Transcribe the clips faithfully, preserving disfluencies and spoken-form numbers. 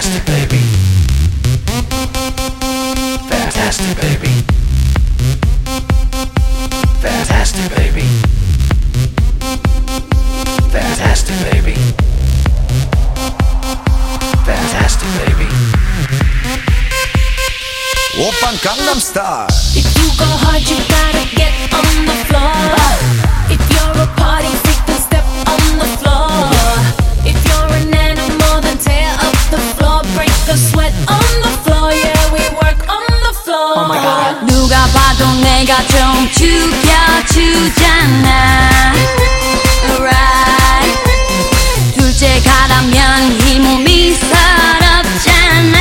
Fantastic baby. Fantastic baby. Fantastic baby. Fantastic baby. Fantastic baby. 오빤 강남스타일. If you go hard, you gotta get on the floor. If you're a party freak, then step on the floor. If you're an animal, then tear up the floor. Break a sweat on the floor. Yeah, we work on the floor. Oh my God. 누가 봐도 내가 좀 죽여주잖아. Right. 둘째 가라면 이 몸이 서럽잖아.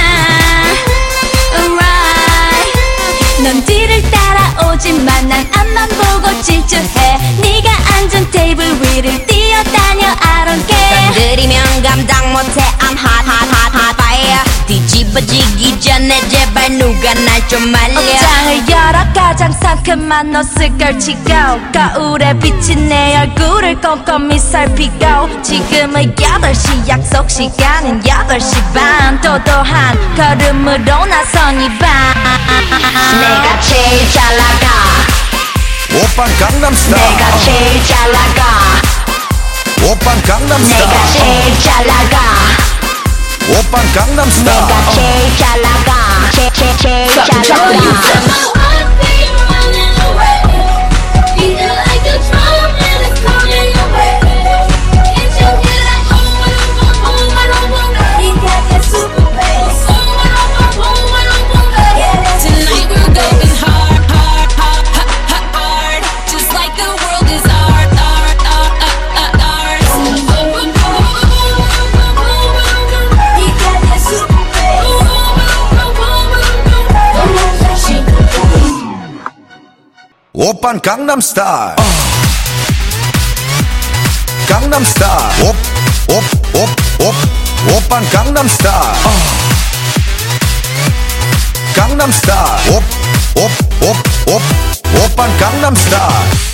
Right. 넌 뒤를 따라오지만 난 앞만 보고 질주해. 네가 앉은 테이블 위를 뛰어다녀 I don't care. 건드리면 감당 못해 I'm hot hot hot hot fire. 뒤집어지기 전에 제발 누가 날 좀 말려. 옷장을 열어 가장 상큼한 옷을 걸치고 거울에 비친 내 얼굴을 꼼꼼히 살피고 지금은 여덟 시 약속 시간은 여덟 시 반 도도한 걸음으로 나선 이 밤 내가 제일 잘 나가. 오빤 강남스타일. 내가 제일 잘 나가. 오빤 강남스타일. 내가 제일 잘 나가. 오빤 강남스타일. 내가 제일 잘 나가. 제, 제, 제일 잘 나가. 오빤 강남스타일. 강남스타일. 옵, 옵, 옵, 옵. 오빤 강남스타일. 강남스타일. 옵, 옵, 옵, 옵. 오빤 강남스타일.